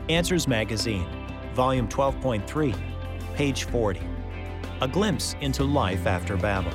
Answers Magazine, Volume 12.3, page 40. A glimpse into life after Babel.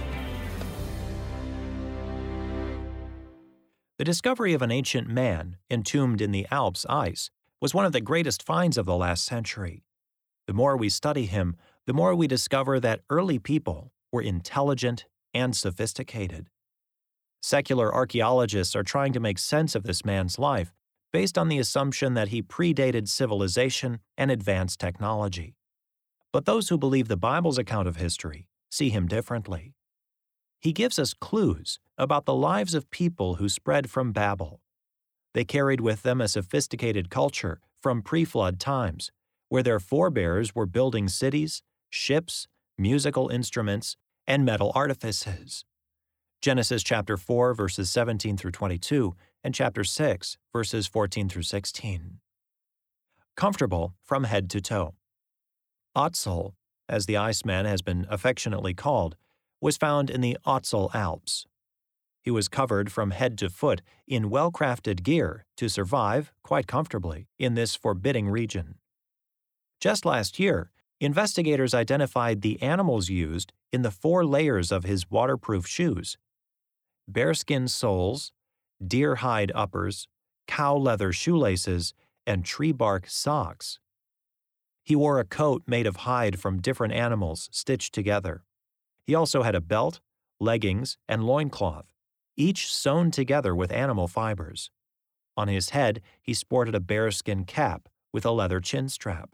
The discovery of an ancient man entombed in the Alps ice was one of the greatest finds of the last century. The more we study him, the more we discover that early people were intelligent and sophisticated. Secular archaeologists are trying to make sense of this man's life based on the assumption that he predated civilization and advanced technology. But those who believe the Bible's account of history see him differently. He gives us clues about the lives of people who spread from Babel. They carried with them a sophisticated culture from pre-flood times, where their forebears were building cities, ships, musical instruments, and metal artifices. Genesis chapter 4, verses 17 through 22, and chapter 6, verses 14 through 16. Comfortable from head to toe. Ötztal, as the Iceman has been affectionately called, was found in the Ötztal Alps. He was covered from head to foot in well-crafted gear to survive, quite comfortably, in this forbidding region. Just last year, investigators identified the animals used in the 4 layers of his waterproof shoes: bearskin soles, deer hide uppers, cow leather shoelaces, and tree bark socks. He wore a coat made of hide from different animals stitched together. He also had a belt, leggings, and loincloth, each sewn together with animal fibers. On his head, he sported a bearskin cap with a leather chin strap.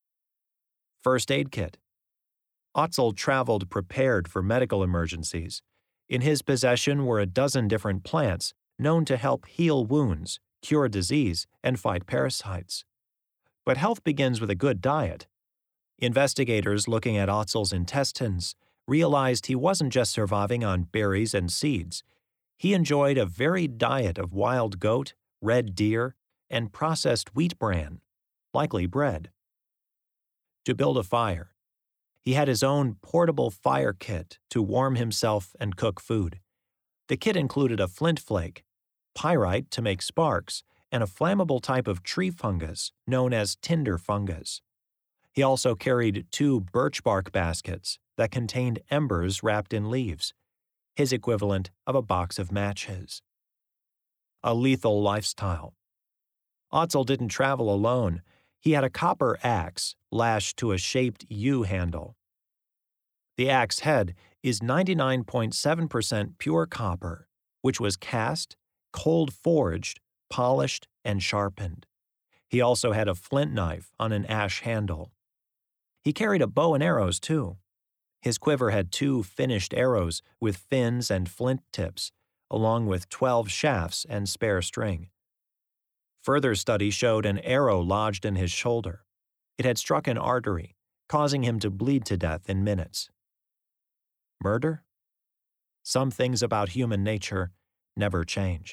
First aid kit. Ötztal traveled prepared for medical emergencies. In his possession were a dozen different plants known to help heal wounds, cure disease, and fight parasites. But health begins with a good diet. Investigators looking at Ötztal's intestines realized he wasn't just surviving on berries and seeds. He enjoyed a varied diet of wild goat, red deer, and processed wheat bran, likely bread. To build a fire. He had his own portable fire kit to warm himself and cook food. The kit included a flint flake, pyrite to make sparks, and a flammable type of tree fungus known as tinder fungus. He also carried 2 birch bark baskets that contained embers wrapped in leaves, his equivalent of a box of matches. A lethal lifestyle. Ötztal didn't travel alone. He had a copper axe lashed to a shaped U handle. The axe head is 99.7% pure copper, which was cast, cold forged, polished, and sharpened. He also had a flint knife on an ash handle. He carried a bow and arrows, too. His quiver had 2 finished arrows with fins and flint tips, along with 12 shafts and spare string. Further study showed an arrow lodged in his shoulder. It had struck an artery, causing him to bleed to death in minutes. Murder? Some things about human nature never change.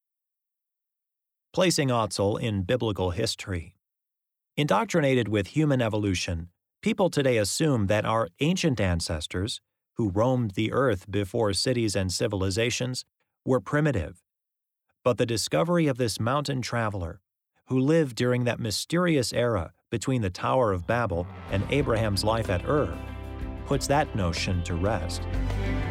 Placing Ötztal in biblical history. Indoctrinated with human evolution, people today assume that our ancient ancestors, who roamed the earth before cities and civilizations, were primitive. But the discovery of this mountain traveler, who lived during that mysterious era between the Tower of Babel and Abraham's life at Ur, puts that notion to rest.